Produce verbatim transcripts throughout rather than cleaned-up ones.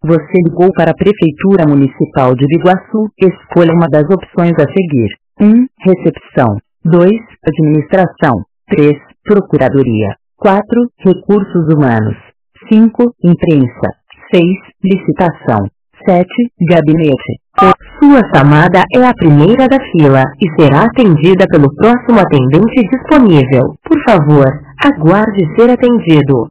Você ligou para a Prefeitura Municipal de Biguaçu. Escolha uma das opções a seguir. um. Recepção. dois. Administração. três. Procuradoria. quatro. Recursos humanos. cinco. Imprensa. seis. Licitação. sete. Gabinete. Sua chamada é a primeira da fila e será atendida pelo próximo atendente disponível. Por favor, aguarde ser atendido.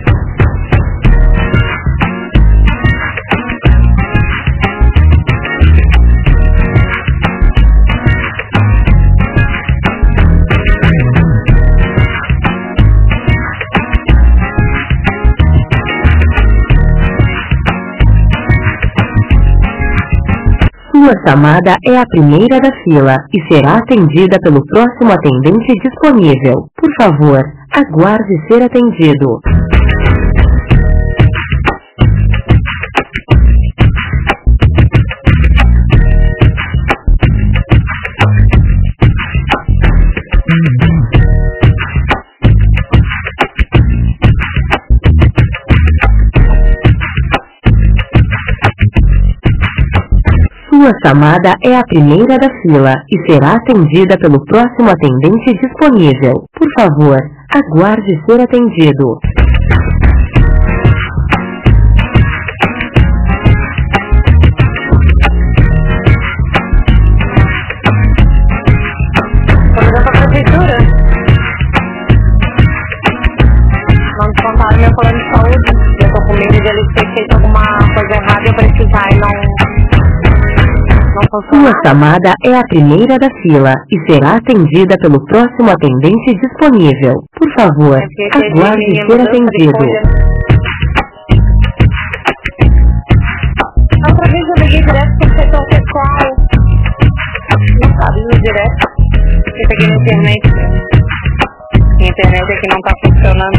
Sua chamada é a primeira da fila e será atendida pelo próximo atendente disponível. Por favor, aguarde ser atendido. Sua chamada é a primeira da fila e será atendida pelo próximo atendente disponível. Por favor, aguarde ser atendido. Convidou para a prefeitura? Não me contaram meu plano de saúde. Eu estou com medo de eles terem feito alguma coisa errada e eu precisar e não... Sua chamada é a primeira da fila e será atendida pelo próximo atendente disponível. Por favor, aguarde ser atendido. Outra vez eu liguei direto para o setor pessoal. Não sabe, no direto. Eu peguei na internet. A internet aqui não está funcionando.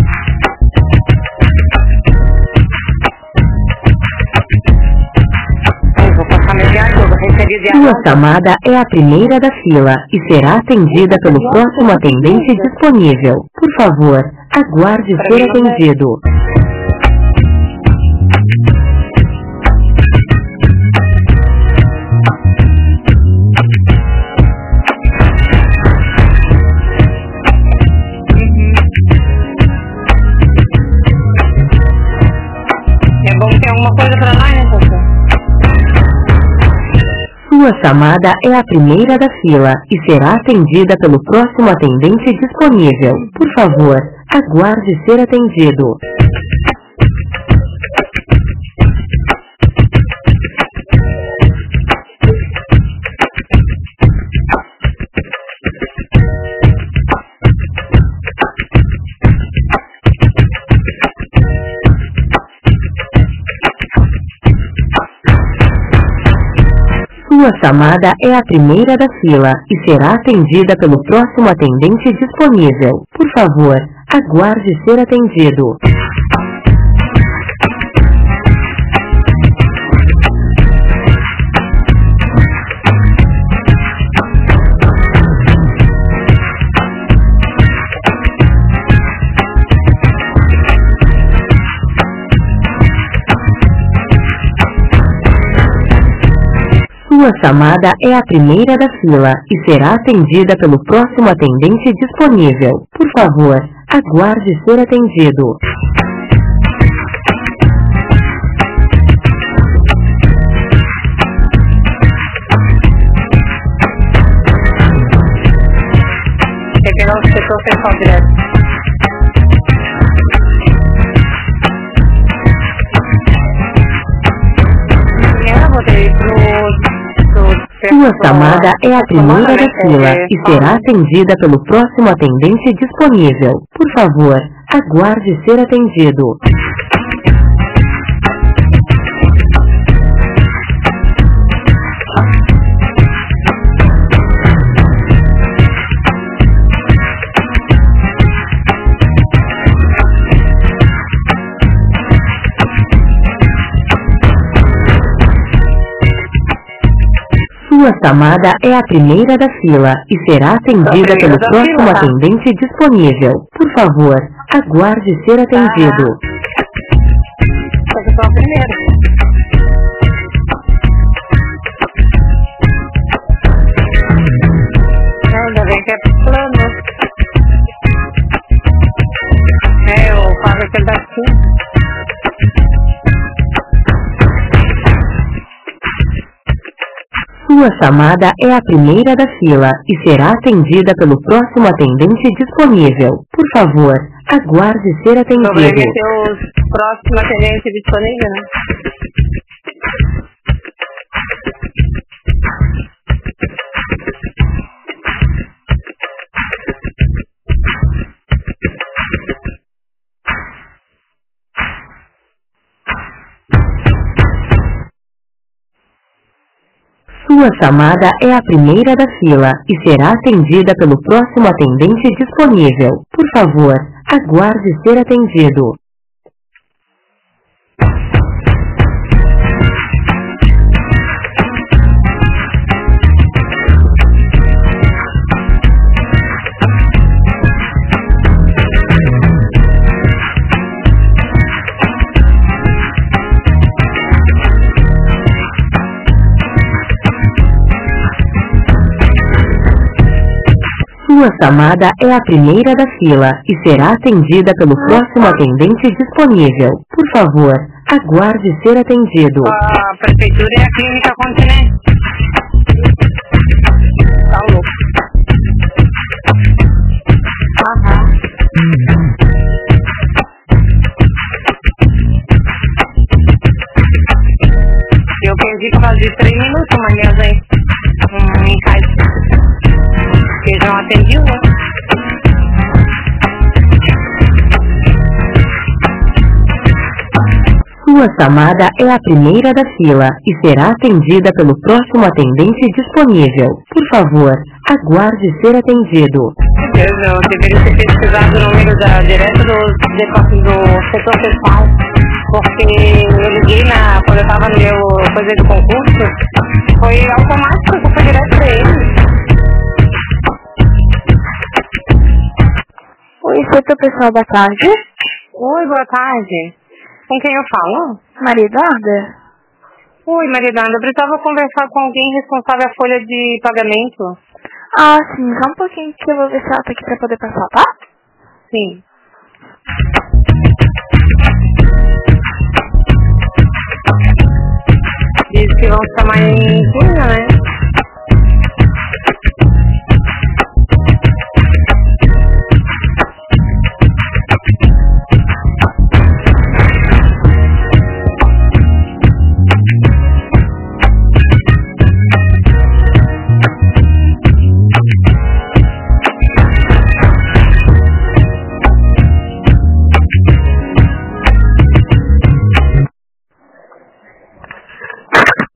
Sua chamada é a primeira da fila e será atendida pelo próximo atendente disponível. Por favor, aguarde ser atendido. É bom ter alguma coisa para nós, né, professor? Sua chamada é a primeira da fila e será atendida pelo próximo atendente disponível. Por favor, aguarde ser atendido. Sua chamada é a primeira da fila e será atendida pelo próximo atendente disponível. Por favor, aguarde ser atendido. Sua chamada é a primeira da fila e será atendida pelo próximo atendente disponível. Por favor, aguarde ser atendido. Quer pegar o setor pessoal direto? Eu vou ter pro... Sua chamada é a primeira da fila e será atendida pelo próximo atendente disponível. Por favor, aguarde ser atendido. Sua chamada é a primeira da fila e será atendida pelo próximo atendente disponível. Por favor, aguarde ser atendido. Essa é a primeira. Sua chamada é a primeira da fila e será atendida pelo próximo atendente disponível. Por favor, aguarde ser atendido. O problema é ter os próximos atendentes disponíveis, né? Sua chamada é a primeira da fila e será atendida pelo próximo atendente disponível. Por favor, aguarde ser atendido. Sua chamada é a primeira da fila e será atendida pelo próximo atendente disponível. Por favor, aguarde ser atendido. A prefeitura é a clínica Continente. Tá louco. Aham. Eu perdi por causa de três minutos, mas aí um encaixe. Porque não atendiu, né? Sua chamada é a primeira da fila e será atendida pelo próximo atendente disponível. Por favor, aguarde ser atendido. Meu Deus, eu deveria ter pesquisado o número da, direto do, do, do setor pessoal, porque eu liguei na, quando eu estava no meu coisa do concurso, foi automático, eu fui direto para ele. Oi, setor pessoal da tarde. Oi, boa tarde. Com quem eu falo? Maria Eduarda? Oi, Maria Eduarda. Eu precisava conversar com alguém responsável à folha de pagamento. Ah, sim. Só um pouquinho que eu vou ver se ela tá aqui pra poder passar, tá? Sim. Diz que vão chamar em junho, né?